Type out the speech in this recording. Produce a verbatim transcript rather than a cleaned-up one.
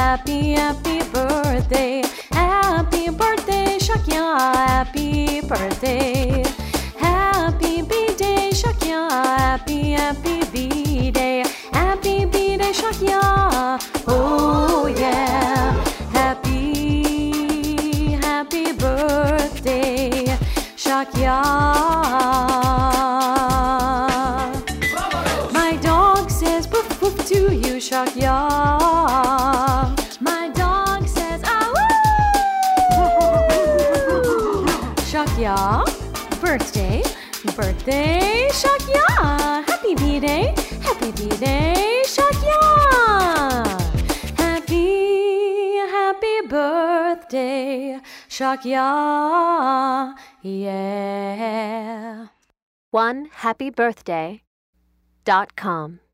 happy, happy birthday. Happy birthday, Shakya, happy birthday. Happy B-Day, Shakya, happy, happy B-Day. Happy B-Day, Shakya, oh yeah. Happy, happy birthday, Shakya. My dog says woof woof to you, Shakya. My dog says ah woo. Shakya, birthday, birthday, Shakya. Happy B-Day, happy B-Day, Shakya. Happy, happy birthday, Shakya. Yeah. one happy birthday dot com